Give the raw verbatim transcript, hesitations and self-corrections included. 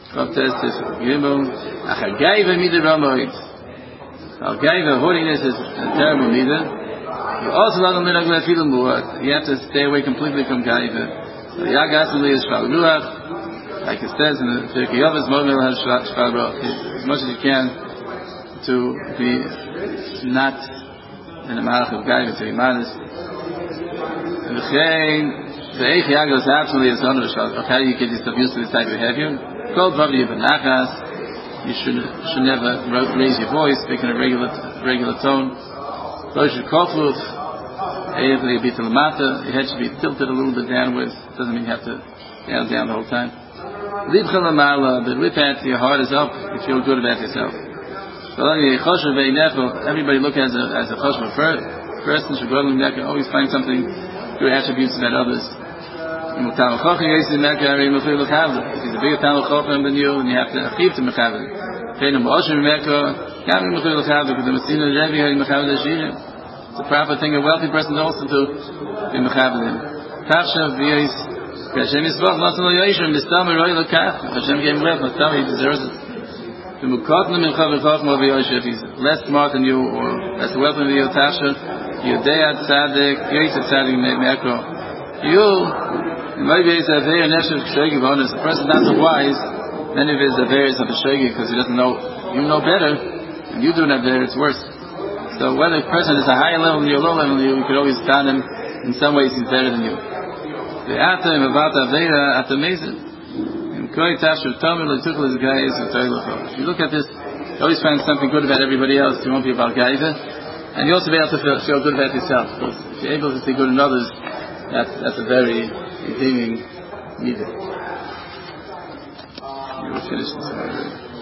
Rav test is Gimel. Achagayva midah ramoid. Achagayva holiness is a terrible midah. You also not only like that feeling more. You have to stay away completely from gaiva. So Yagasuli is shval ruach. Like it says in the Pirkei Avos, Mo'mel has shval ruach. As much as you can to be not in a malach of gaiva, to be modest. And the chain, the eich yagos absolutely is under shval ruach. How do you get yourself used to this type of behavior? Kol bavli v'nachas. You should should never raise your voice, speak in a regular regular tone. Lo should kofluf. Eivli bit l'mata. Your head should be tilted a little bit downwards. Doesn't mean you have to down down the whole time. Libcha l'mala. The lip at your heart is up. You feel good about yourself. Everybody look as a as a choshev person. Should go to always find something, good attributes about others. If he's a bigger Talmud Chacham than you, then you have to achieve to mechaber. It's a proper thing, a wealthy person also to be mechaber him. Hashem gave him wealth, he deserves it. If he's less smart than you or less wealthy than you, Yudea Tzadik, Yitz Tzadik Me'ekro. You maybe it's a very nefesh shegi bonus. The person not so wise, many of his various of a shegi because he doesn't know. You know better, and you do not better. It's worse. So whether a person is a higher level than you, or low level than you, you could always count him. In some ways, he's better than you. The atem about avera atamazing. In koi tashu tamil letuchel is guys and toilucho. If you look at this, you always find something good about everybody else. You won't be about gaiva, and you also be able to feel, feel good about yourself. Because if you're able to see good in others, that's that's a very redeeming meeting. You will finish this already.